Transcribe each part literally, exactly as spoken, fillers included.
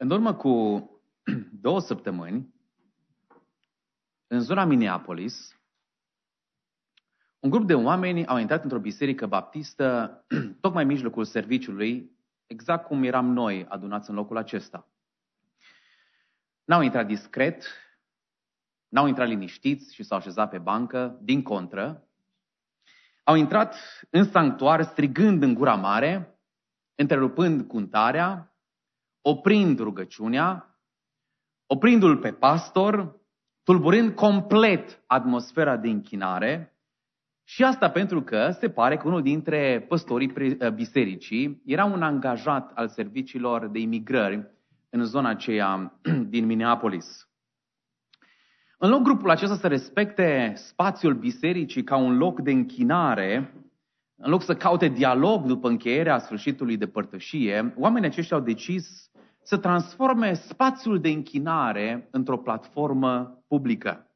În urmă cu două săptămâni, în zona Minneapolis, un grup de oameni au intrat într-o biserică baptistă, tocmai în mijlocul serviciului, exact cum eram noi adunați în locul acesta. N-au intrat discret, n-au intrat liniștiți și s-au așezat pe bancă, din contră. Au intrat în sanctuar strigând în gura mare, întrerupând cântarea, oprind rugăciunea, oprindu-l pe pastor, tulburând complet atmosfera de închinare. Și asta pentru că se pare că unul dintre păstorii bisericii era un angajat al serviciilor de imigrări în zona aceea din Minneapolis. În loc grupul acesta să respecte spațiul bisericii ca un loc de închinare, în loc să caute dialog după încheierea sfârșitului de părtășie, oamenii aceștia au decis să transforme spațiul de închinare într-o platformă publică.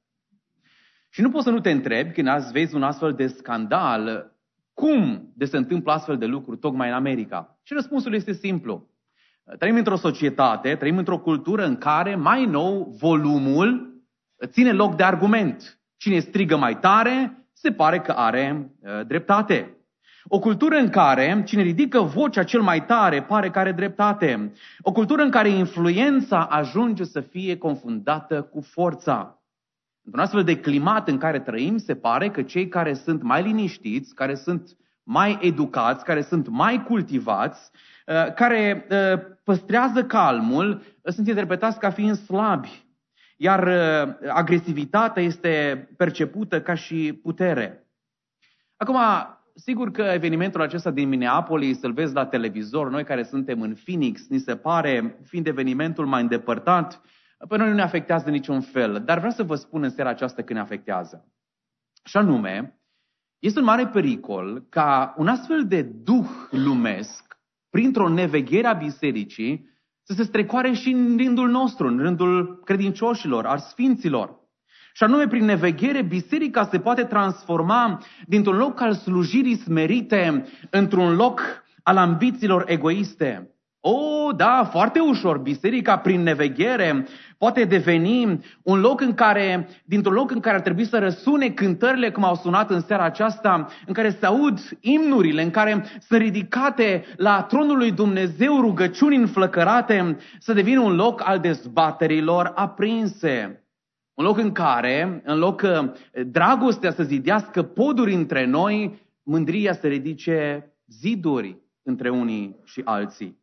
Și nu poți să nu te întrebi, când azi vezi un astfel de scandal, cum de se întâmplă astfel de lucruri tocmai în America? Și răspunsul este simplu. Trăim într-o societate, trăim într-o cultură în care, mai nou, volumul ține loc de argument. Cine strigă mai tare, se pare că are uh, dreptate. O cultură în care cine ridică vocea cel mai tare pare că are dreptate. O cultură în care influența ajunge să fie confundată cu forța. Într-un astfel de climat în care trăim, se pare că cei care sunt mai liniștiți, care sunt mai educați, care sunt mai cultivați, care păstrează calmul, sunt interpretați ca fiind slabi. Iar agresivitatea este percepută ca și putere. Acum, sigur că evenimentul acesta din Minneapolis, îl vezi la televizor, noi care suntem în Phoenix, ni se pare, fiind evenimentul mai îndepărtat, pe noi nu ne afectează niciun fel. Dar vreau să vă spun în seara aceasta că ne afectează. Și anume, este un mare pericol ca un astfel de duh lumesc, printr-o neveghere a bisericii, să se strecoare și în rândul nostru, în rândul credincioșilor, al sfinților. Și anume, prin neveghere, biserica se poate transforma dintr-un loc al slujirii smerite într-un loc al ambițiilor egoiste. O, da, foarte ușor. Biserica, prin neveghere, poate deveni un loc în care, dintr-un loc în care ar trebui să răsune cântările, cum au sunat în seara aceasta, în care se aud imnurile, în care sunt ridicate la tronul lui Dumnezeu rugăciuni înflăcărate, să devină un loc al dezbaterilor aprinse. Un loc în care, în loc dragostea să zidească poduri între noi, mândria să ridice ziduri între unii și alții.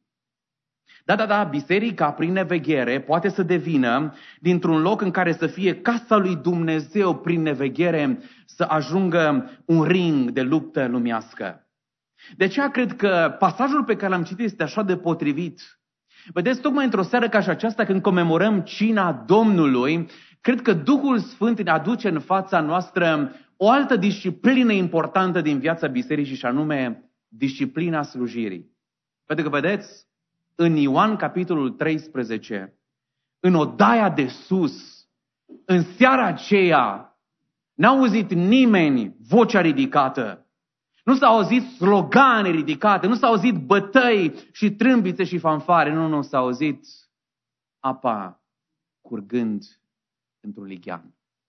Da, da, da, biserica prin neveghere poate să devină dintr-un loc în care să fie casa lui Dumnezeu prin neveghere să ajungă un ring de luptă lumească. De aceea cred că pasajul pe care l-am citit este așa de potrivit. Vedeți, tocmai într-o seară ca și aceasta, când comemorăm cina Domnului, cred că Duhul Sfânt ne aduce în fața noastră o altă disciplină importantă din viața bisericii, și anume disciplina slujirii. Pentru că, vedeți, în Ioan, capitolul treisprezece, în odaia de sus, în seara aceea, n-a auzit nimeni vocea ridicată. Nu s-au auzit slogane ridicate, nu s-au auzit bătăi și trâmbițe și fanfare. Nu, nu, s-a auzit apa curgând într-un lighean.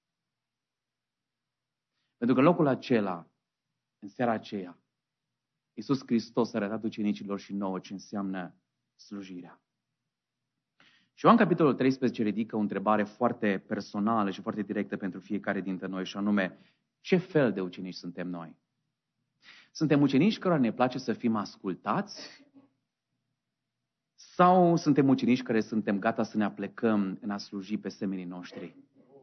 Pentru că locul acela, în seara aceea, Iisus Hristos a arătat ucenicilor și nouă ce înseamnă slujirea. Și Ioan capitolul treisprezece ridică o întrebare foarte personală și foarte directă pentru fiecare dintre noi, și anume, ce fel de ucenici suntem noi? Suntem ucenici cărora ne place să fim ascultați? Sau suntem ucenici care suntem gata să ne aplecăm în a sluji pe semenii noștri?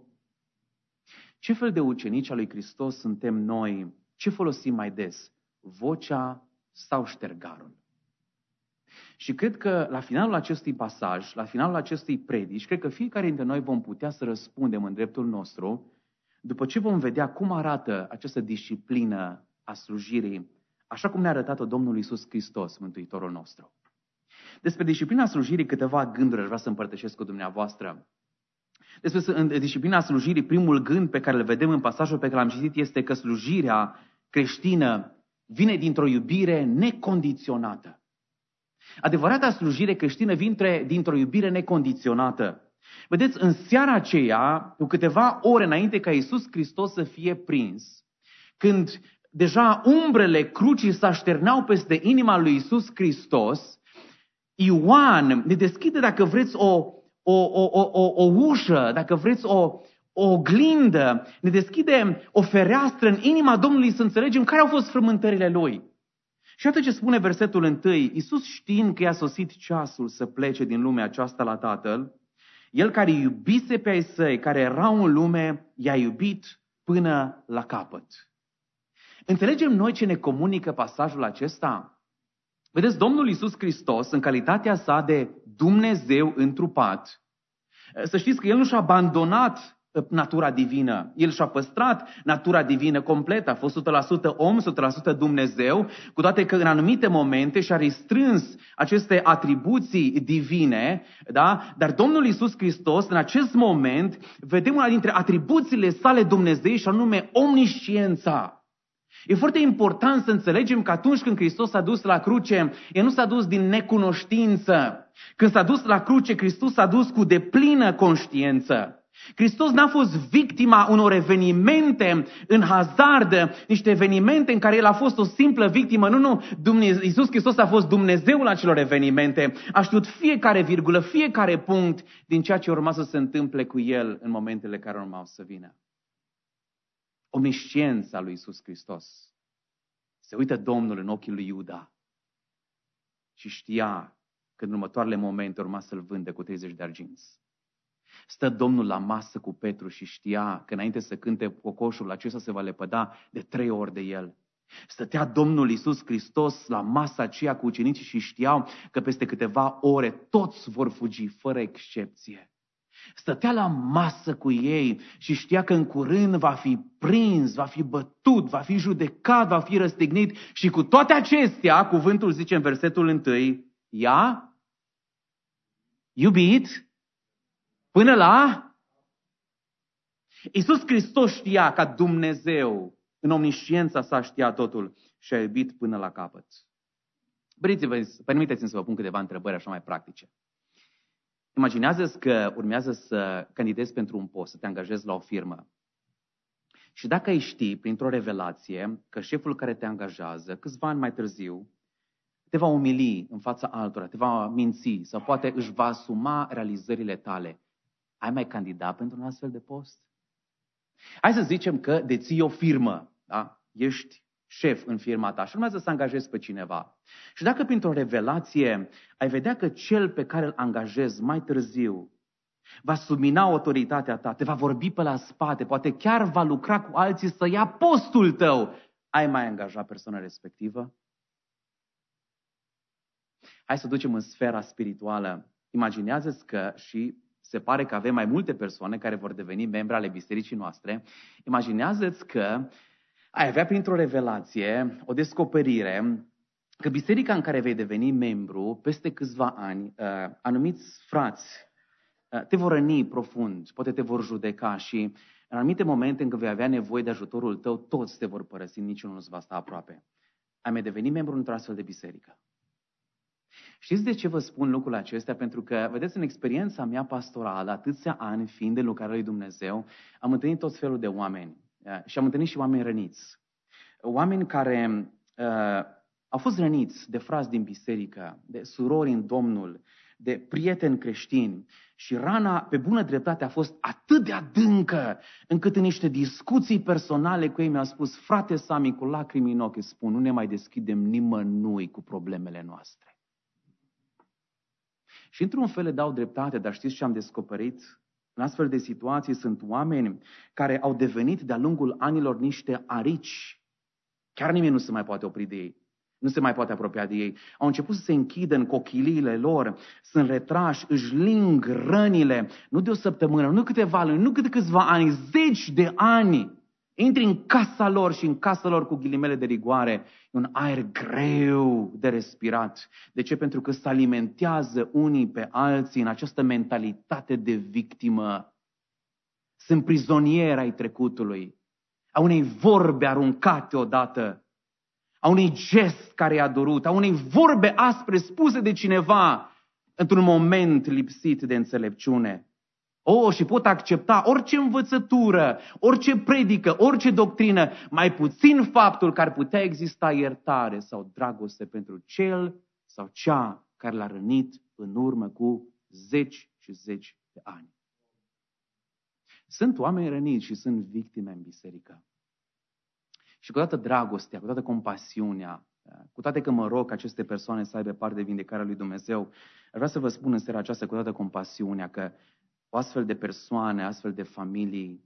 Ce fel de ucenici al lui Hristos suntem noi? Ce folosim mai des? Vocea sau ștergarul? Și cred că la finalul acestui pasaj, la finalul acestei predici, cred că fiecare dintre noi vom putea să răspundem în dreptul nostru, după ce vom vedea cum arată această disciplină a slujirii, așa cum ne-a arătat-o Domnul Iisus Hristos, Mântuitorul nostru. Despre disciplina slujirii câteva gânduri aș vrea să împărtășesc cu dumneavoastră. Despre disciplina slujirii, primul gând pe care îl vedem în pasajul pe care l-am citit este că slujirea creștină vine dintr-o iubire necondiționată. Adevărata slujire creștină vine dintr-o iubire necondiționată. Vedeți, în seara aceea, cu câteva ore înainte ca Iisus Hristos să fie prins, când deja umbrele crucii se așterneau peste inima lui Iisus Hristos, Ioan ne deschide, dacă vreți, o, o, o, o, o, o ușă, dacă vreți, o, o oglindă, ne deschide o fereastră în inima Domnului să înțelegem care au fost frământările Lui. Și atât ce spune versetul întâi, Iisus știind că i-a sosit ceasul să plece din lumea aceasta la Tatăl, El care iubise pe ai săi, care erau în lume, i-a iubit până la capăt. Înțelegem noi ce ne comunică pasajul acesta? Vedeți, Domnul Iisus Hristos, în calitatea sa de Dumnezeu întrupat, să știți că El nu și-a abandonat natura divină. El și-a păstrat natura divină completă. A fost o sută la sută om, o sută la sută Dumnezeu, cu toate că în anumite momente și-a restrâns aceste atribuții divine, da? Dar Domnul Iisus Hristos, în acest moment, vedem una dintre atribuțiile sale Dumnezei și anume omnisciența. E foarte important să înțelegem că atunci când Hristos s-a dus la cruce, El nu s-a dus din necunoștință. Când s-a dus la cruce, Hristos s-a dus cu deplină conștiință. Hristos n-a fost victima unor evenimente în hazard, niște evenimente în care El a fost o simplă victimă. Nu, nu, Dumnezeu, Iisus Hristos a fost Dumnezeul acelor evenimente. A știut fiecare virgulă, fiecare punct din ceea ce urma să se întâmple cu El în momentele care urmau să vină. Omnisciența lui Iisus Hristos. Se uită Domnul în ochii lui Iuda și știa că în următoarele momente urma să-l vândă cu treizeci de arginți. Stă Domnul la masă cu Petru și știa că înainte să cânte cocoșul acesta se va lepăda de trei ori de el. Stătea Domnul Iisus Hristos la masa aceea cu ucenicii și știau că peste câteva ore toți vor fugi fără excepție. Stătea la masă cu ei și știa că în curând va fi prins, va fi bătut, va fi judecat, va fi răstignit și cu toate acestea, cuvântul zice în versetul întâi, i-a iubit până la... Iisus Hristos știa ca Dumnezeu, în omnisciența sa știa totul și a iubit până la capăt. Permiteți-mi să vă pun câteva întrebări așa mai practice. Imaginează-ți că urmează să candidezi pentru un post, să te angajezi la o firmă. Și dacă ai ști, printr-o revelație, că șeful care te angajează, câțiva ani mai târziu, te va umili în fața altora, te va minți sau poate își va asuma realizările tale, ai mai candidat pentru un astfel de post? Hai să zicem că deții o firmă, da? Ești șef în firma ta și urmează să angajezi pe cineva. Și dacă printr-o revelație ai vedea că cel pe care îl angajezi mai târziu va submina autoritatea ta, te va vorbi pe la spate, poate chiar va lucra cu alții să ia postul tău, ai mai angajat persoana respectivă? Hai să ducem în sfera spirituală. Imaginează-ți că și se pare că avem mai multe persoane care vor deveni membri ale bisericii noastre. Imaginează-ți că ai avea printr-o revelație, o descoperire, că biserica în care vei deveni membru, peste câțiva ani, anumiți frați te vor răni profund, poate te vor judeca și în anumite momente în care vei avea nevoie de ajutorul tău, toți te vor părăsi, niciunul nu-ți va sta aproape. Ai mai deveni membru într-o astfel de biserică. Știți de ce vă spun lucrurile acestea? Pentru că, vedeți, în experiența mea pastorală, atâția ani fiind de lucrarea lui Dumnezeu, am întâlnit tot felul de oameni. Și am întâlnit și oameni răniți. Oameni care uh, au fost răniți de frați din biserică, de surori în Domnul, de prieteni creștini. Și rana, pe bună dreptate, a fost atât de adâncă, încât în niște discuții personale cu ei mi-au spus, frate Sami, cu lacrimi în ochi, spun, nu ne mai deschidem nimănui cu problemele noastre. Și într-un fel le dau dreptate, dar știți ce am descoperit? În astfel de situații sunt oameni care au devenit de-a lungul anilor niște arici. Chiar nimeni nu se mai poate opri de ei. Nu se mai poate apropia de ei. Au început să se închidă în cochiliile lor, sunt retrași, își ling rănile, nu de o săptămână, nu câteva luni, nu câte câțiva ani, zeci de ani. Intri în casa lor și în casa lor cu ghilimele de rigoare. E un aer greu de respirat. De ce? Pentru că se alimentează unii pe alții în această mentalitate de victimă. Sunt prizonieri ai trecutului, a unei vorbe aruncate odată, a unui gest care i-a durut, a unei vorbe aspre spuse de cineva într-un moment lipsit de înțelepciune. O, și pot accepta orice învățătură, orice predică, orice doctrină, mai puțin faptul că ar putea exista iertare sau dragoste pentru cel sau cea care l-a rănit în urmă cu zeci și zeci de ani. Sunt oameni răniți și sunt victime în biserică. Și cu toată dragostea, cu toată compasiunea, cu toate că mă rog aceste persoane să aibă parte de vindecarea lui Dumnezeu, aș vrea să vă spun în seara aceasta cu toată compasiunea că o astfel de persoane, astfel de familii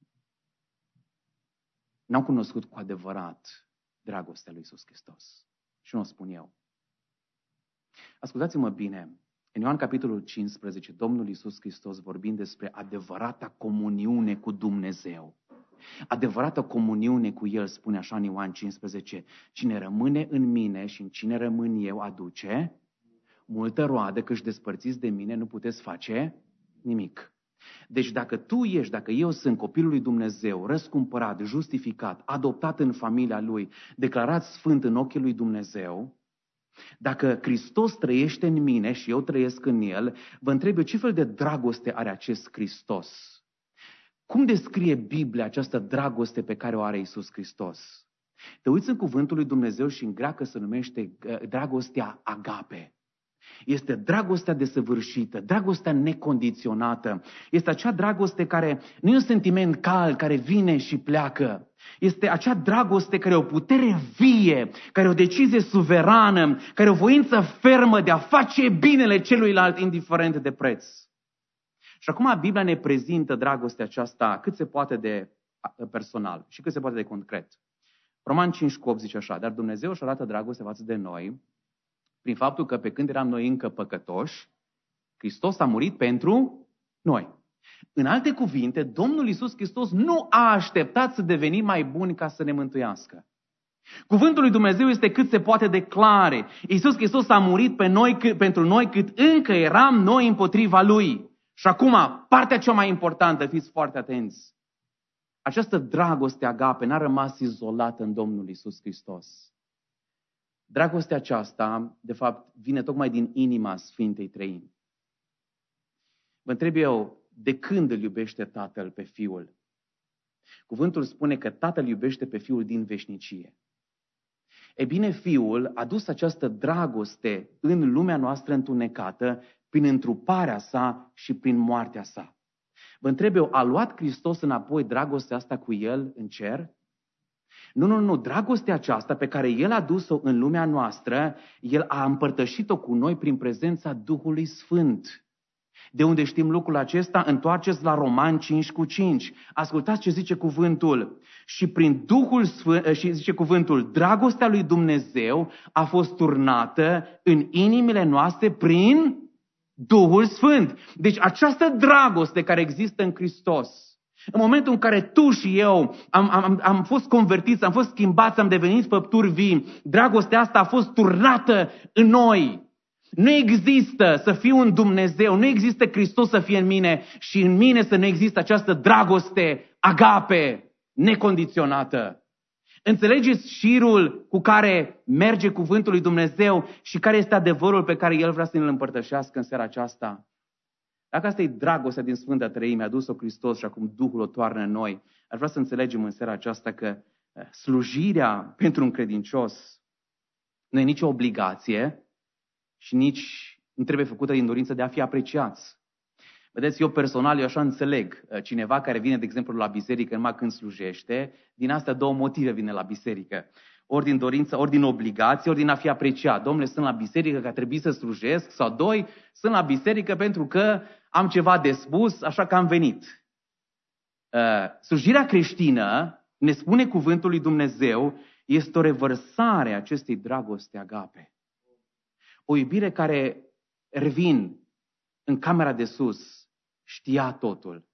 n-au cunoscut cu adevărat dragostea lui Iisus Hristos. Și nu o spun eu. Ascultați-mă bine, în Ioan capitolul cincisprezece, Domnul Iisus Hristos vorbind despre adevărata comuniune cu Dumnezeu. Adevărată comuniune cu El, spune așa în Ioan cincisprezece, cine rămâne în mine și în cine rămân eu aduce multă roadă, că își despărțiți de mine, nu puteți face nimic. Deci dacă tu ești, dacă eu sunt copilul lui Dumnezeu, răscumpărat, justificat, adoptat în familia Lui, declarat sfânt în ochii lui Dumnezeu, dacă Hristos trăiește în mine și eu trăiesc în El, vă întreb eu ce fel de dragoste are acest Hristos? Cum descrie Biblia această dragoste pe care o are Iisus Hristos? Te uiți în cuvântul lui Dumnezeu și în greacă se numește dragostea agape. Este dragostea desăvârșită, dragostea necondiționată. Este acea dragoste care nu e un sentiment cald, care vine și pleacă. Este acea dragoste care e o putere vie, care e o decizie suverană, care e o voință fermă de a face binele celuilalt indiferent de preț. Și acum Biblia ne prezintă dragostea aceasta cât se poate de personal și cât se poate de concret. Roman cinci cu opt zice așa, dar Dumnezeu își arată dragoste față de noi prin faptul că pe când eram noi încă păcătoși, Hristos a murit pentru noi. În alte cuvinte, Domnul Iisus Hristos nu a așteptat să devenim mai buni ca să ne mântuiască. Cuvântul lui Dumnezeu este cât se poate de clare. Iisus Hristos a murit pe noi, pentru noi cât încă eram noi împotriva Lui. Și acum, partea cea mai importantă, fiți foarte atenți. Această dragoste agape n-a rămas izolată în Domnul Iisus Hristos. Dragostea aceasta, de fapt, vine tocmai din inima Sfintei Treimi. Vă întreb eu, de când îl iubește Tatăl pe Fiul? Cuvântul spune că Tatăl iubește pe Fiul din veșnicie. E bine, Fiul a dus această dragoste în lumea noastră întunecată prin întruparea sa și prin moartea sa. Vă întreb eu, a luat Hristos înapoi dragostea asta cu El în cer? Nu, nu, nu, dragostea aceasta pe care El a dus-o în lumea noastră, El a împărtășit-o cu noi prin prezența Duhului Sfânt. De unde știm lucrul acesta? Întoarceți la Roman cinci cu cinci. Ascultați ce zice cuvântul. Și prin Duhul Sfânt, și zice cuvântul, dragostea lui Dumnezeu a fost turnată în inimile noastre prin Duhul Sfânt. Deci această dragoste care există în Hristos, în momentul în care tu și eu am, am, am fost convertiți, am fost schimbați, am devenit făpturi vii, dragostea asta a fost turnată în noi. Nu există să fiu un Dumnezeu, nu există Hristos să fie în mine și în mine să nu există această dragoste agape, necondiționată. Înțelegeți șirul cu care merge cuvântul lui Dumnezeu și care este adevărul pe care El vrea să ne-l împărtășească în seara aceasta? Dacă asta e dragostea din Sfânta Treime, a dus-o Hristos și acum Duhul o toarnă în noi, aș vrea să înțelegem în seara aceasta că slujirea pentru un credincios nu e nicio obligație și nici nu trebuie făcută din dorință de a fi apreciați. Vedeți, eu personal, eu așa înțeleg cineva care vine, de exemplu, la biserică numai când slujește, din astea două motive vine la biserică. Ori din dorință, ori din obligație, ori din a fi apreciat. Domnule, sunt la biserică că trebuie să slujesc, sau doi, sunt la biserică pentru că am ceva de spus, așa că am venit. Uh, slujirea creștină, ne spune cuvântul lui Dumnezeu, este o revărsare a acestei dragoste agape. O iubire care, revin, în camera de sus, știa totul.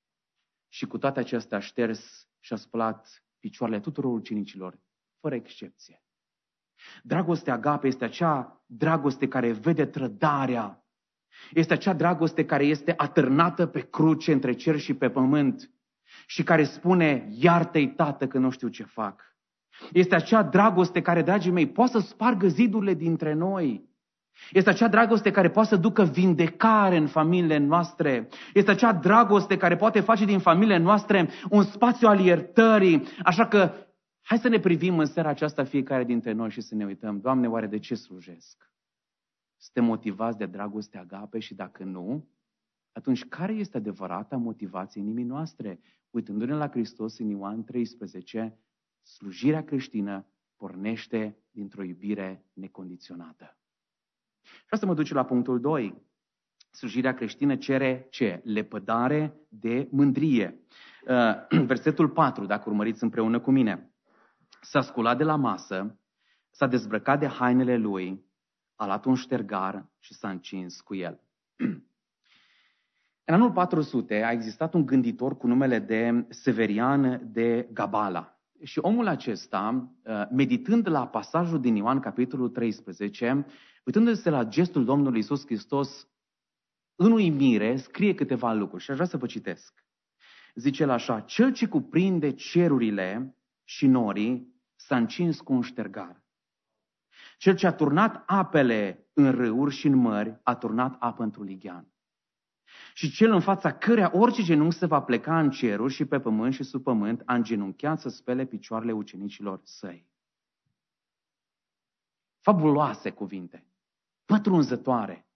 Și cu toate acestea a șters și a spălat picioarele tuturor ucenicilor, fără excepție. Dragostea agape este acea dragoste care vede trădarea. Este acea dragoste care este atârnată pe cruce între cer și pe pământ și care spune, iartă-i, Tată, că nu știu ce fac. Este acea dragoste care, dragii mei, poate să spargă zidurile dintre noi. Este acea dragoste care poate să ducă vindecare în familiile noastre. Este acea dragoste care poate face din familiile noastre un spațiu al iertării. Așa că hai să ne privim în seara aceasta fiecare dintre noi și să ne uităm. Doamne, oare de ce slujesc? Suntem motivați de dragoste agape și dacă nu, atunci care este adevărata motivație inimii noastre? Uitându-ne la Hristos în Ioan treisprezece, slujirea creștină pornește dintr-o iubire necondiționată. Și asta mă duce la punctul doi. Slujirea creștină cere ce? Lepădare de mândrie. Versetul patru, dacă urmăriți împreună cu mine. S-a sculat de la masă, s-a dezbrăcat de hainele lui, a luat un ștergar și s-a încins cu el. În anul patru sute a existat un gânditor cu numele de Severian de Gabala. Și omul acesta, meditând la pasajul din Ioan, capitolul treisprezece, uitându-se la gestul Domnului Iisus Hristos, în uimire, scrie câteva lucruri și aș vrea să vă citesc. Zice el așa: cel ce cuprinde cerurile și norii s-a încins cu un ștergar. Cel ce a turnat apele în râuri și în mări a turnat apă într-un lighean. Și cel în fața căreia orice genunchi se va pleca în ceruri și pe pământ și sub pământ a îngenunchiat să spele picioarele ucenicilor săi. Fabuloase cuvinte, pătrunzătoare.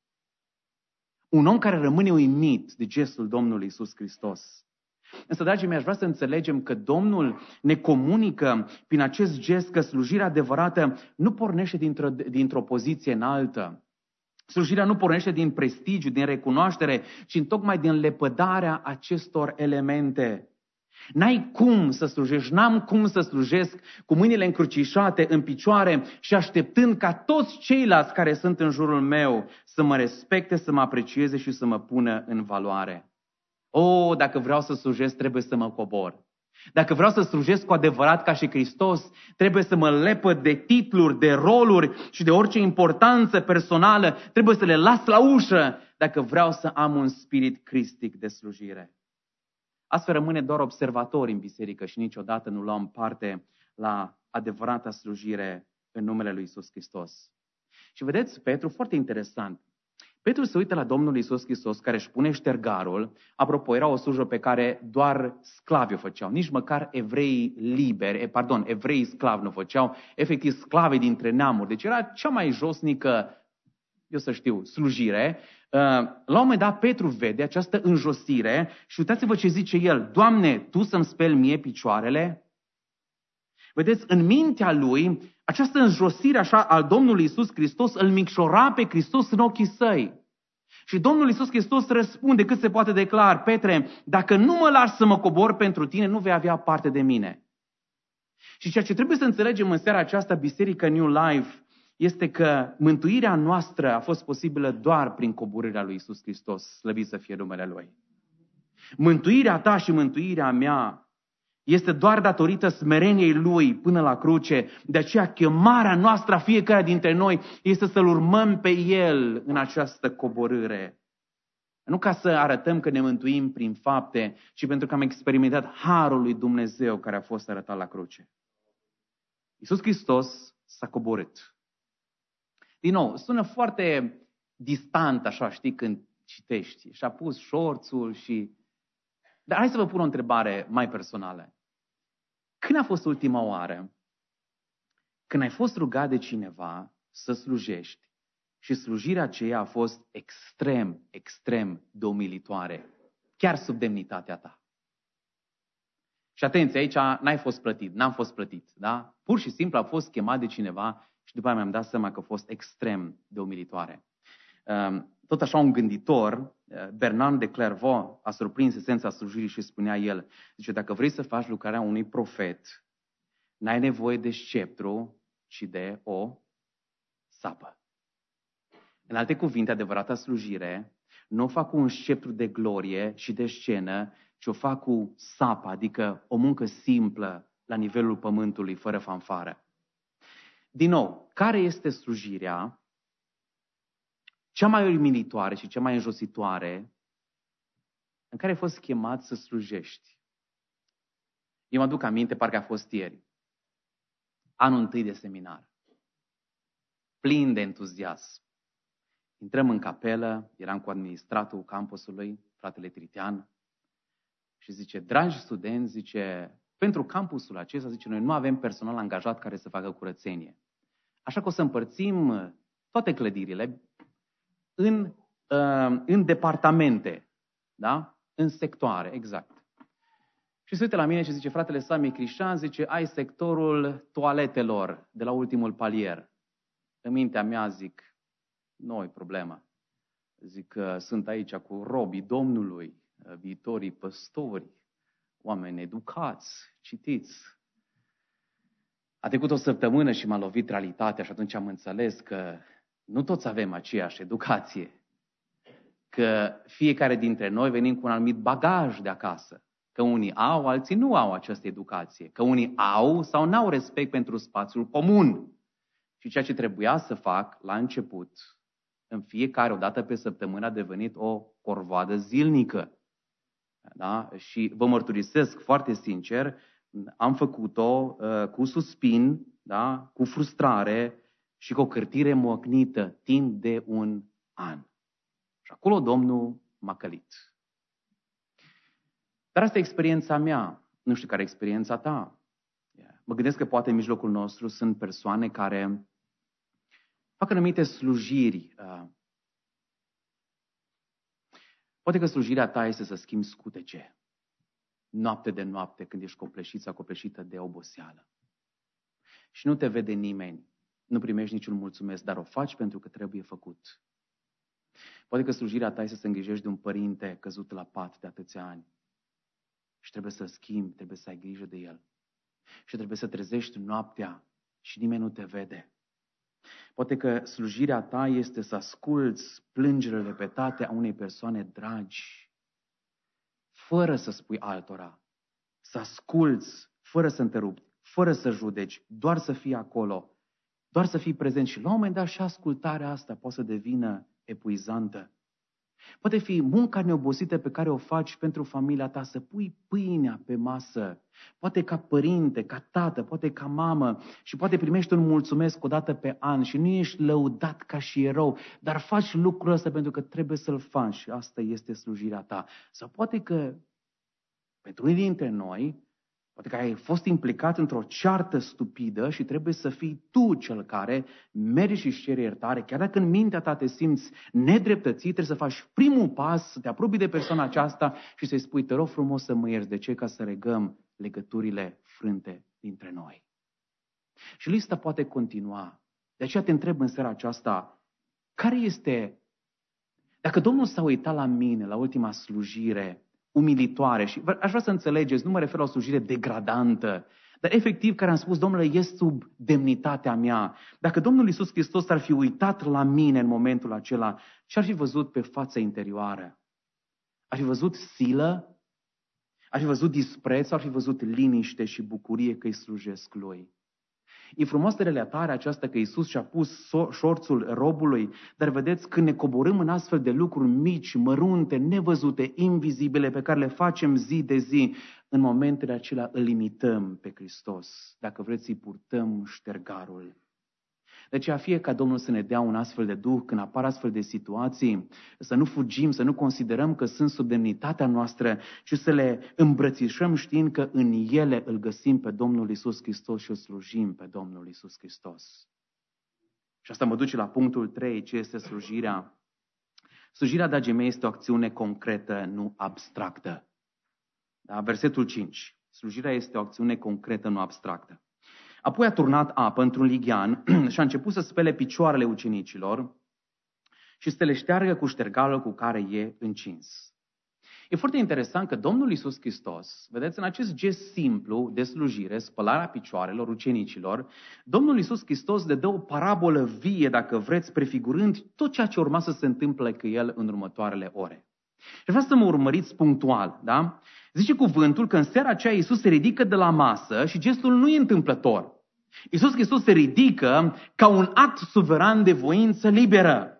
Un om care rămâne uimit de gestul Domnului Iisus Hristos. Însă, dragii mei, aș vrea să înțelegem că Domnul ne comunică prin acest gest că slujirea adevărată nu pornește dintr-o, dintr-o poziție înaltă. Slujirea nu pornește din prestigiu, din recunoaștere, ci tocmai din lepădarea acestor elemente. N-ai cum să slujești, n-am cum să slujesc cu mâinile încrucișate în picioare și așteptând ca toți ceilalți care sunt în jurul meu să mă respecte, să mă aprecieze și să mă pună în valoare. O, dacă vreau să slujesc, trebuie să mă cobor. Dacă vreau să slujesc cu adevărat ca și Hristos, trebuie să mă lepăd de titluri, de roluri și de orice importanță personală. Trebuie să le las la ușă dacă vreau să am un spirit cristic de slujire. Astfel rămâne doar observatori în biserică și niciodată nu luăm parte la adevărata slujire în numele lui Iisus Hristos. Și vedeți, Petru, foarte interesant. Petru se uită la Domnul Iisus Hristos care își pune ștergarul. Apropo, era o slujbă pe care doar sclavi o făceau, nici măcar evrei liberi, pardon, evrei sclavi nu făceau, efectiv sclavi dintre neamuri. Deci era cea mai josnică, eu să știu, slujire. La un moment dat, Petru vede această înjosire și uitați-vă ce zice el: Doamne, Tu să-mi speli mie picioarele? Vedeți, în mintea lui, această înjosire așa al Domnului Iisus Hristos îl micșora pe Hristos în ochii săi. Și Domnul Iisus Hristos răspunde cât se poate de clar: Petre, dacă nu mă lași să mă cobor pentru tine, nu vei avea parte de mine. Și ceea ce trebuie să înțelegem în seara aceasta, Biserica New Life, este că mântuirea noastră a fost posibilă doar prin coborârea lui Iisus Hristos, slăvit să fie numele Lui. Mântuirea ta și mântuirea mea este doar datorită smereniei Lui până la cruce. De aceea chemarea noastră a fiecare dintre noi este să-L urmăm pe El în această coborâre. Nu ca să arătăm că ne mântuim prin fapte, ci pentru că am experimentat harul lui Dumnezeu care a fost arătat la cruce. Iisus Hristos s-a coborât. Din nou, sună foarte distant așa, știi, când citești. Și-a pus șorțul și... Dar hai să vă pun o întrebare mai personală. Când a fost ultima oară când ai fost rugat de cineva să slujești și slujirea aceea a fost extrem, extrem de umilitoare, chiar sub demnitatea ta? Și atenție, aici n-ai fost plătit, n-am fost plătit, da? Pur și simplu a fost chemat de cineva și după aia mi-am dat seama că a fost extrem de umilitoare. Tot așa un gânditor, Bernard de Clairvaux, a surprins esența slujirii și spunea el, zice, dacă vrei să faci lucrarea unui profet, n-ai nevoie de sceptru, ci de o sapă. În alte cuvinte, adevărata slujire nu o fac cu un sceptru de glorie și de scenă, ci o fac cu sapă, adică o muncă simplă la nivelul pământului, fără fanfară. Din nou, care este slujirea cea mai umilitoare și cea mai înjositoare în care ai fost chemat să slujești? Eu mă aduc aminte, parcă a fost ieri. anul întâi de seminar. Plin de entuziasm. Intrăm în capelă, eram cu administratul campusului, fratele Tritian, și zice, dragi studenți, zice, pentru campusul acesta, zice, noi nu avem personal angajat care să facă curățenie. Așa că o să împărțim toate clădirile în, în departamente, da? În sectoare, exact. Și se uită la mine și zice, fratele Sami Crișan, zice, ai sectorul toaletelor de la ultimul palier. În mintea mea zic, nu e problemă. Zic că sunt aici cu robii Domnului, viitorii păstori, oameni educați, citiți. A trecut o săptămână și m-a lovit realitatea și atunci am înțeles că nu toți avem aceeași educație. Că fiecare dintre noi venim cu un anumit bagaj de acasă. Că unii au, alții nu au această educație. Că unii au sau n-au respect pentru spațiul comun. Și ceea ce trebuia să fac la început, în fiecare o dată pe săptămână, a devenit o corvoadă zilnică. Da? Și vă mărturisesc foarte sincer, am făcut-o uh, cu suspin, da? Cu frustrare și cu o cârtire mocnită timp de un an. Și acolo Domnul m-a călit. Dar asta e experiența mea. Nu știu care e experiența ta. Mă gândesc că poate în mijlocul nostru sunt persoane care fac anumite slujiri. Poate că slujirea ta este să schimbi scutece. Noapte de noapte, când ești copleșit sau copleșită de oboseală. Și nu te vede nimeni. Nu primești niciun mulțumesc, dar o faci pentru că trebuie făcut. Poate că slujirea ta este să îngrijești de un părinte căzut la pat de atâția ani. Și trebuie să-l schimbi, trebuie să ai grijă de el. Și trebuie să trezești noaptea și nimeni nu te vede. Poate că slujirea ta este să asculți plângerile repetate a unei persoane dragi, fără să spui altora. Să asculți, fără să întrerupi, fără să judeci, doar să fii acolo, doar să fii prezent. Și la un moment dat și ascultarea asta poate să devină epuizantă. Poate fi munca neobosită pe care o faci pentru familia ta, să pui pâinea pe masă, poate ca părinte, ca tată, poate ca mamă și poate primești un mulțumesc o dată pe an și nu ești lăudat ca și erou, dar faci lucrul ăsta pentru că trebuie să-l faci și asta este slujirea ta. Sau poate că pentru unii dintre noi, poate că ai fost implicat într-o ceartă stupidă și trebuie să fii tu cel care mergi și își ceri iertare. Chiar dacă în mintea ta te simți nedreptățit, trebuie să faci primul pas, să te apropii de persoana aceasta și să-i spui, te rog frumos să mă ierți. De ce? Ca să regăm legăturile frânte dintre noi. Și lista poate continua. De aceea te întreb în seara aceasta, care este, dacă Domnul s-a uitat la mine, la ultima slujire, umilitoare, și aș vrea să înțelegeți, nu mă refer la o slujire degradantă, dar efectiv care am spus, Domnule, este sub demnitatea mea. Dacă Domnul Iisus Hristos ar fi uitat la mine în momentul acela, ce ar fi văzut pe fața interioară? Ar fi văzut silă? Ar fi văzut dispreț? Ar fi văzut liniște și bucurie că îi slujesc Lui? E frumoasă relatarea aceasta că Iisus și-a pus șorțul robului, dar vedeți, când ne coborâm în astfel de lucruri mici, mărunte, nevăzute, invizibile, pe care le facem zi de zi, în momentele acelea îl imităm pe Hristos. Dacă vreți, îi purtăm ștergarul. De aceea fie ca Domnul să ne dea un astfel de duh când apar astfel de situații, să nu fugim, să nu considerăm că sunt sub demnitatea noastră, ci să le îmbrățișăm știind că în ele îl găsim pe Domnul Iisus Hristos și îl slujim pe Domnul Iisus Hristos. Și asta mă duce la punctul trei, ce este slujirea. Slujirea, dragii mei, este o acțiune concretă, nu abstractă. Da? Versetul cinci. Slujirea este o acțiune concretă, nu abstractă. Apoi a turnat apă într-un lighean și a început să spele picioarele ucenicilor și să le șteargă cu ștergarul cu care e încins. E foarte interesant că Domnul Iisus Hristos, vedeți, în acest gest simplu de slujire, spălarea picioarelor ucenicilor, Domnul Iisus Hristos le dă o parabolă vie, dacă vreți, prefigurând tot ceea ce urma să se întâmple cu El în următoarele ore. Și vreau să mă urmăriți punctual, da? Zice cuvântul că în seara aceea Iisus se ridică de la masă și gestul nu e întâmplător. Iisus Hristos se ridică ca un act suveran de voință liberă.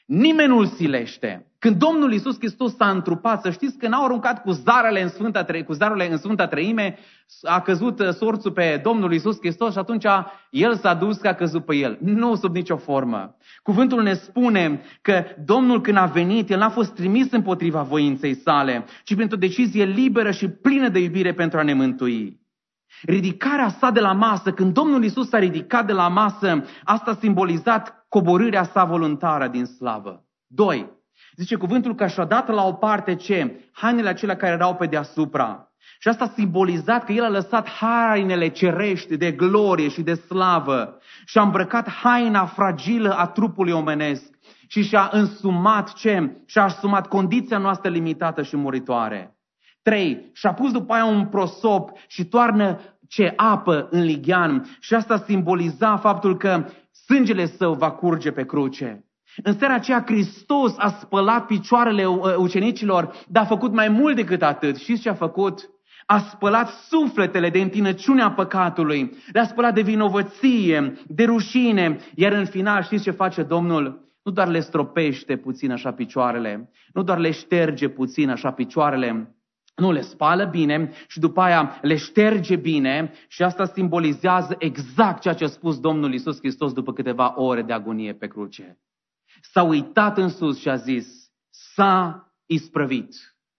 Nimeni nu-l silește. Când Domnul Iisus Hristos s-a întrupat, să știți că n-au aruncat cu zarele în Sfânta, cu zarele în Sfânta Treime, a căzut sorțul pe Domnul Iisus Hristos și atunci El s-a dus că a căzut pe El. Nu, sub nicio formă. Cuvântul ne spune că Domnul când a venit, El n-a fost trimis împotriva voinței sale, ci printr-o decizie liberă și plină de iubire pentru a ne mântui. Ridicarea sa de la masă, când Domnul Iisus s-a ridicat de la masă, asta a simbolizat coborârea sa voluntară din slavă. Doi. Zice cuvântul că și-a dat la o parte ce? Hainele acelea care erau pe deasupra. Și asta a simbolizat că El a lăsat hainele cerești de glorie și de slavă și a îmbrăcat haina fragilă a trupului omenesc și și-a însumat ce? Și-a asumat condiția noastră limitată și muritoare. Trei. Și-a pus după aia un prosop și toarnă ce? Apă în lighean și asta simboliza faptul că sângele Său va curge pe cruce. În seara aceea Hristos a spălat picioarele ucenicilor, dar a făcut mai mult decât atât. Știți ce a făcut? A spălat sufletele de întinăciunea păcatului, le-a spălat de vinovăție, de rușine, iar în final știți ce face Domnul? Nu doar le stropește puțin așa picioarele, nu doar le șterge puțin așa picioarele, nu, le spală bine și după aia le șterge bine și asta simbolizează exact ceea ce a spus Domnul Iisus Hristos după câteva ore de agonie pe cruce. S-a uitat în sus și a zis, s-a isprăvit.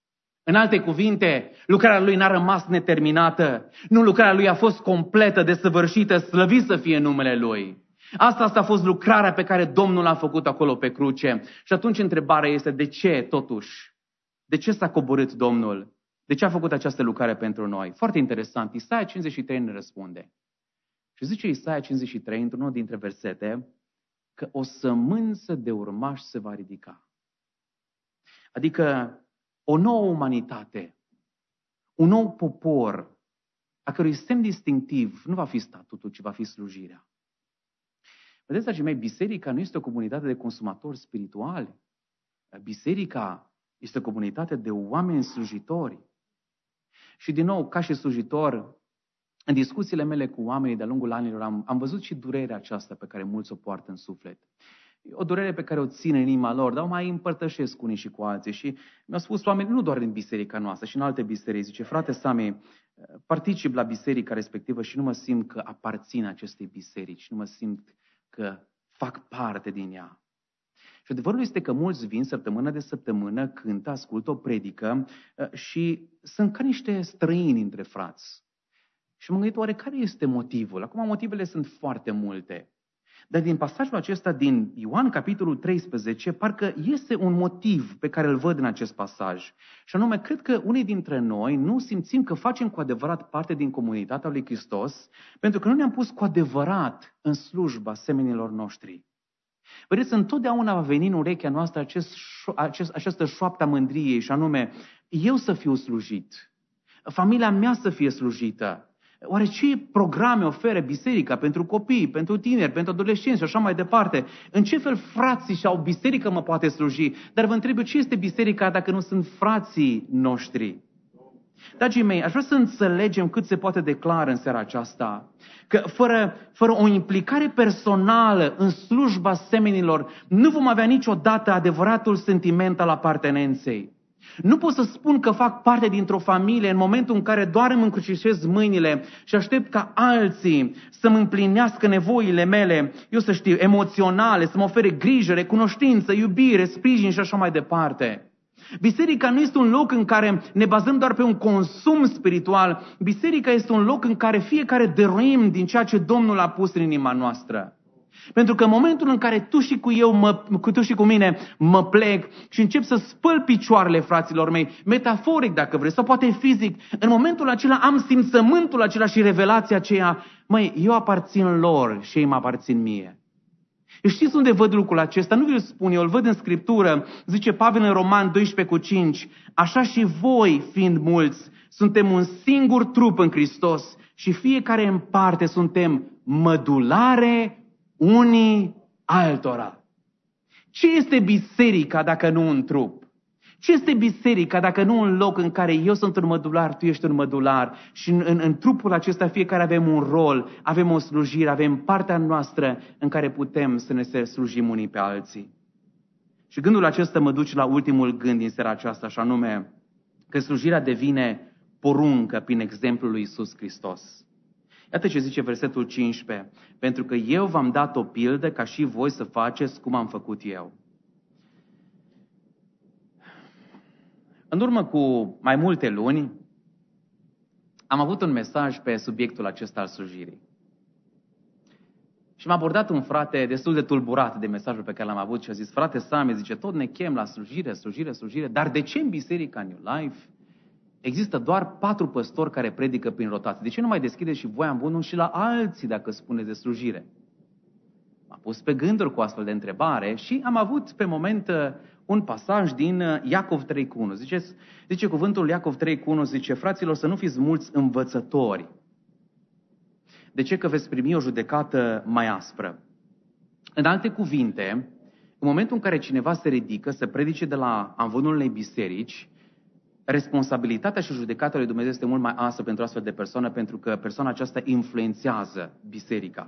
În alte cuvinte, lucrarea Lui n-a rămas neterminată. Nu, lucrarea Lui a fost completă, desăvârșită, slăvit să fie numele Lui. Asta, asta a fost lucrarea pe care Domnul a făcut acolo pe cruce. Și atunci întrebarea este, de ce totuși? De ce s-a coborât Domnul? De ce a făcut această lucrare pentru noi? Foarte interesant. Isaia cincizeci și trei ne răspunde. Și zice Isaia cincizeci și trei, într-unul dintre versete, că o sămânță de urmaș se va ridica. Adică o nouă umanitate, un nou popor, a cărui semn distinctiv nu va fi statutul, ci va fi slujirea. Vedeți, dragii mei, biserica nu este o comunitate de consumatori spirituali. Biserica este o comunitate de oameni slujitori. Și din nou, ca și slujitor, în discuțiile mele cu oamenii de-a lungul anilor, am, am văzut și durerea aceasta pe care mulți o poartă în suflet. O durere pe care o țin în inima lor, dar o mai împărtășesc cu unii și cu alții. Și mi-au spus oamenii, nu doar din biserica noastră, și în alte biserici. Zice, frate Sami, particip la biserica respectivă și nu mă simt că aparțin acestei biserici, nu mă simt că fac parte din ea. Și adevărul este că mulți vin săptămână de săptămână, cântă, ascultă o predică și sunt ca niște străini între frați. Și m-am gândit, oare care este motivul? Acum motivele sunt foarte multe. Dar din pasajul acesta din Ioan, capitolul treisprezece, parcă este un motiv pe care îl văd în acest pasaj. Și anume, cred că unii dintre noi nu simțim că facem cu adevărat parte din comunitatea lui Hristos, pentru că nu ne-am pus cu adevărat în slujba semenilor noștri. Vedeți, întotdeauna va veni în urechea noastră acest, acest, această șoaptă a mândriei, și anume, eu să fiu slujit, familia mea să fie slujită. Oare ce programe oferă biserica pentru copii, pentru tineri, pentru adolescenți și așa mai departe? În ce fel frații și-au biserică mă poate sluji? Dar vă întreb eu, ce este biserica dacă nu sunt frații noștri? Dragii mei, aș vrea să înțelegem cât se poate de clar în seara aceasta că fără, fără o implicare personală în slujba semenilor nu vom avea niciodată adevăratul sentiment al apartenenței. Nu pot să spun că fac parte dintr-o familie în momentul în care doar îmi încrucișez mâinile și aștept ca alții să-mi împlinească nevoile mele, eu să știu, emoționale, să mă ofere grijă, recunoștință, iubire, sprijin și așa mai departe. Biserica nu este un loc în care ne bazăm doar pe un consum spiritual. Biserica este un loc în care fiecare dăruim din ceea ce Domnul a pus în inima noastră. Pentru că în momentul în care tu și cu eu, mă, cu tu și cu mine, mă plec și încep să spăl picioarele fraților mei, metaforic dacă vreți, sau poate fizic, în momentul acela am simțământul acela și revelația aceea, măi, eu aparțin lor și ei mă aparțin mie. Știți unde văd lucrul acesta? Nu vi-l spun eu, îl văd în Scriptură, zice Pavel în Roman doisprezece cu cinci, așa și voi, fiind mulți, suntem un singur trup în Hristos și fiecare în parte suntem mădulare unii altora. Ce este biserica dacă nu un trup? Ce este biserica dacă nu un loc în care eu sunt un mădular, tu ești un mădular și în, în, în trupul acesta fiecare avem un rol, avem o slujire, avem partea noastră în care putem să ne slujim unii pe alții. Și gândul acesta mă duce la ultimul gând din seara aceasta, și anume că slujirea devine poruncă prin exemplul lui Iisus Hristos. Iată ce zice versetul cincisprezece. Pentru că eu v-am dat o pildă ca și voi să faceți cum am făcut eu. În urmă cu mai multe luni, am avut un mesaj pe subiectul acesta al slujirii. Și m-a abordat un frate destul de tulburat de mesajul pe care l-am avut și a zis: frate Sami, zice, tot ne chem la slujire, slujire, slujire, dar de ce în biserica New Life există doar patru păstori care predică prin rotație? De ce nu mai deschideți și voi ambunul și la alții dacă spuneți de slujire? M-a pus pe gânduri cu astfel de întrebare și am avut pe moment un pasaj din Iacov trei cu unu. Zice, zice cuvântul Iacov trei cu unu, zice: fraților, să nu fiți mulți învățători. De ce? Că veți primi o judecată mai aspră. În alte cuvinte, în momentul în care cineva se ridică să predice de la amvonul unei biserici, responsabilitatea și judecata lui Dumnezeu este mult mai aspră pentru astfel de persoană, pentru că persoana aceasta influențează biserica.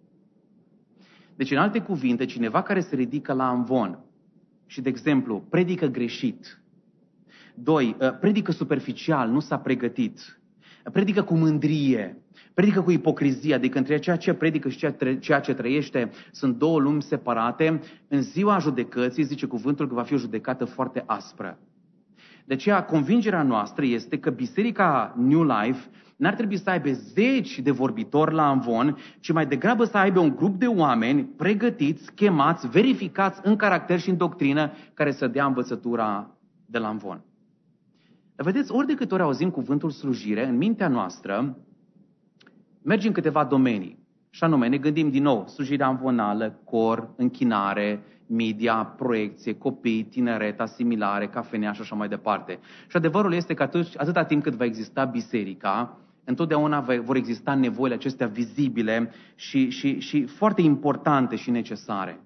Deci, în alte cuvinte, cineva care se ridică la amvon și, de exemplu, predică greșit, doi, predică superficial, nu s-a pregătit, predică cu mândrie, predică cu ipocrizie, adică între ceea ce predică și ceea ce trăiește sunt două lumi separate, în ziua judecății, zice cuvântul, că va fi o judecată foarte aspră. De aceea, convingerea noastră este că biserica New Life n-ar trebui să aibă zeci de vorbitori la amvon, ci mai degrabă să aibă un grup de oameni pregătiți, chemați, verificați în caracter și în doctrină, care să dea învățătura de la amvon. Vedeți, ori de câte ori auzim cuvântul slujire, în mintea noastră mergem în câteva domenii. Și anume, ne gândim din nou, slujirea amvonală, cor, închinare, media, proiecție, copii, tineret, asimilare, cafenea și așa mai departe. Și adevărul este că atunci, atâta timp cât va exista biserica, întotdeauna vor exista nevoile acestea vizibile și, și, și foarte importante și necesare.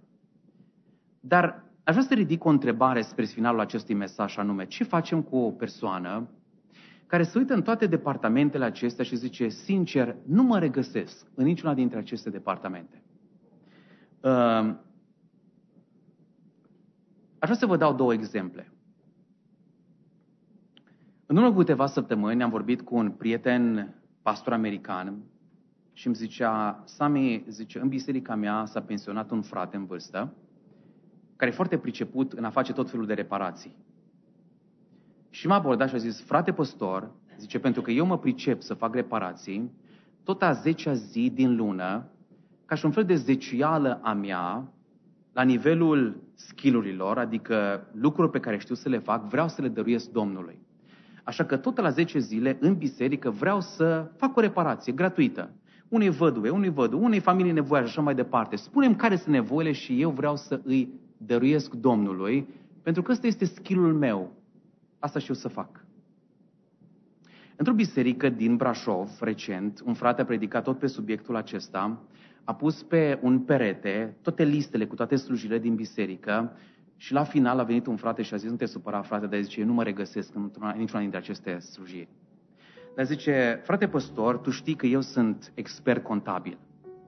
Dar aș vrea să ridic o întrebare spre finalul acestui mesaj, și anume, ce facem cu o persoană care se uită în toate departamentele acestea și zice: sincer, nu mă regăsesc în niciuna dintre aceste departamente? Uh, Aș vrea să vă dau două exemple. În urmă cu câteva săptămâni am vorbit cu un prieten pastor american și îmi zicea: Sami, zice, în biserica mea s-a pensionat un frate în vârstă care e foarte priceput în a face tot felul de reparații. Și m-a abordat și a zis: frate păstor, zice, pentru că eu mă pricep să fac reparații, tot a zecea zi din lună, ca și un fel de zeciuială a mea, la nivelul skill-urilor, adică lucruri pe care știu să le fac, vreau să le dăruiesc Domnului. Așa că tot la zece zile, în biserică, vreau să fac o reparație gratuită. Unei văduve, unui vădu, unei familii nevoie și așa mai departe. Spune-mi care sunt nevoile și eu vreau să îi dăruiesc Domnului, pentru că ăsta este skill-ul meu. Asta știu să fac. Într-o biserică din Brașov, recent, un frate a predicat tot pe subiectul acesta, a pus pe un perete toate listele cu toate slujirile din biserică și la final a venit un frate și a zis: nu te supăra, frate, dar zice, eu nu mă regăsesc în niciuna dintre aceste slujiri. Dar zice: frate păstor, tu știi că eu sunt expert contabil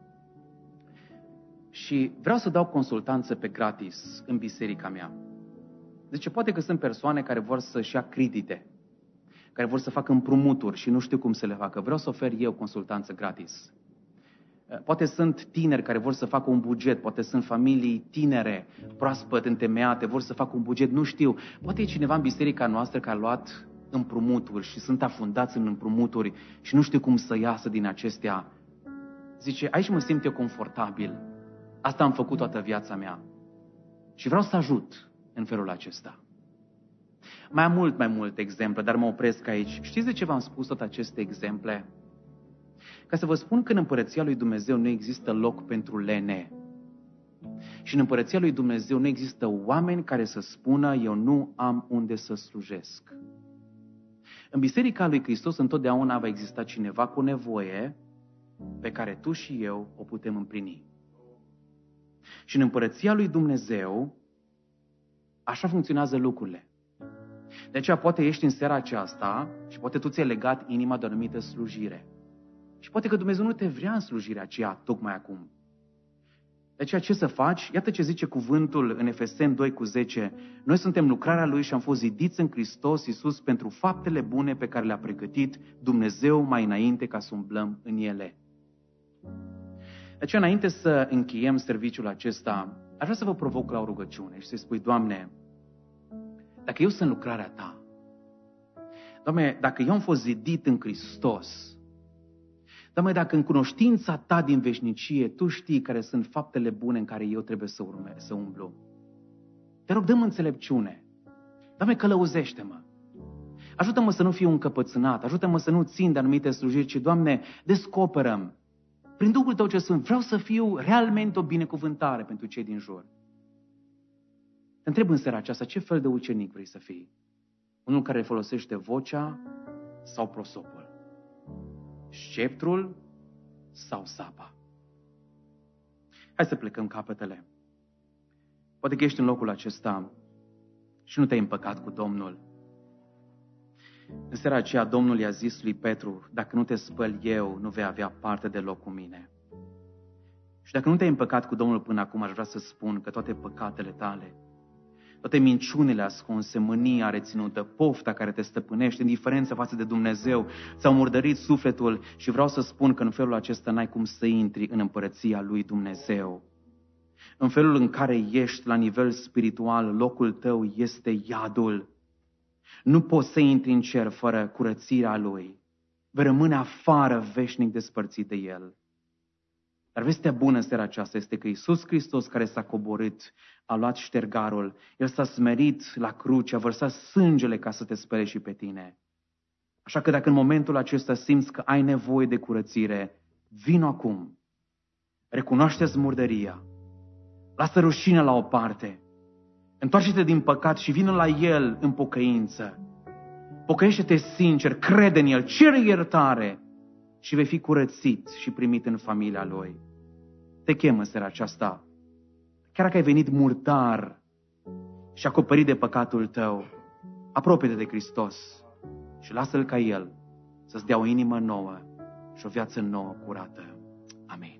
și vreau să dau consultanță pe gratis în biserica mea. Zice, poate că sunt persoane care vor să-și ia credite, care vor să facă împrumuturi și nu știu cum să le facă. Vreau să ofer eu consultanță gratis. Poate sunt tineri care vor să facă un buget, poate sunt familii tinere, proaspăt întemeiate, vor să facă un buget, nu știu. Poate e cineva în biserica noastră care a luat împrumuturi și sunt afundați în împrumuturi și nu știu cum să iasă din acestea. Zice, aici mă simt eu confortabil. Asta am făcut toată viața mea. Și vreau să ajut în felul acesta. Mai am mult, mai multe exemple, dar mă opresc aici. Știți de ce v-am spus toate aceste exemple? Ca să vă spun că în Împărăția lui Dumnezeu nu există loc pentru lene. Și în Împărăția lui Dumnezeu nu există oameni care să spună: eu nu am unde să slujesc. În Biserica lui Hristos întotdeauna va exista cineva cu nevoie pe care tu și eu o putem împlini. Și în Împărăția lui Dumnezeu așa funcționează lucrurile. De aceea poate ești în seara aceasta și poate tu ți-ai legat inima de o anumită slujire. Și poate că Dumnezeu nu te vrea în slujirea aceea tocmai acum. De aceea ce să faci? Iată ce zice cuvântul în Efeseni doi cu zece. Noi suntem lucrarea Lui și am fost zidiți în Hristos Iisus pentru faptele bune pe care le-a pregătit Dumnezeu mai înainte ca să umblăm în ele. De aceea, înainte să încheiem serviciul acesta, aș vrea să vă provoc la o rugăciune și să-i spui, Doamne, dacă eu sunt lucrarea Ta, Doamne, dacă eu am fost zidit în Hristos, Doamne, dacă în cunoștința Ta din veșnicie, Tu știi care sunt faptele bune în care eu trebuie să urme, să umblu. Te rog, dă-mi înțelepciune. Doamne, călăuzește-mă. Ajută-mă să nu fiu încăpățânat, ajută-mă să nu țin de anumite slujiri, ci, Doamne, descoperă-mi. Prin Duhul Tău ce sunt, vreau să fiu realmente o binecuvântare pentru cei din jur. Te întreb în seara aceasta, ce fel de ucenic vrei să fii? Unul care folosește vocea sau prosopul? Sceptrul sau sapa? Hai să plecăm capetele. Poate că ești în locul acesta și nu te-ai împăcat cu Domnul. În seara aceea, Domnul i-a zis lui Petru, dacă nu te spăl eu, nu vei avea parte deloc cu mine. Și dacă nu te-ai împăcat cu Domnul până acum, aș vrea să spun că toate păcatele tale, toate minciunile ascunse, mânia reținută, pofta care te stăpânește, indiferența față de Dumnezeu, ți-au murdărit sufletul și vreau să spun că în felul acesta n-ai cum să intri în împărăția lui Dumnezeu. În felul în care ești la nivel spiritual, locul tău este iadul. Nu poți să intri în cer fără curățirea Lui. Vei rămâne afară veșnic despărțit de El. Dar vestea bună în seara aceasta este că Iisus Hristos, care s-a coborât, a luat ștergarul, El s-a smerit la cruce, a vărsat sângele ca să te spere și pe tine. Așa că dacă în momentul acesta simți că ai nevoie de curățire, vino acum. Recunoaște-ți murdăria. Lasă rușinea la o parte. Întoarce-te din păcat și vină la El în pocăință. Pocăiește-te sincer, crede în El, cere iertare și vei fi curățit și primit în familia Lui. Te chem în seara aceasta. Chiar dacă ai venit murdar și acoperit de păcatul tău, apropie-te de Hristos și lasă-L ca El să-ți dea o inimă nouă și o viață nouă curată. Amin.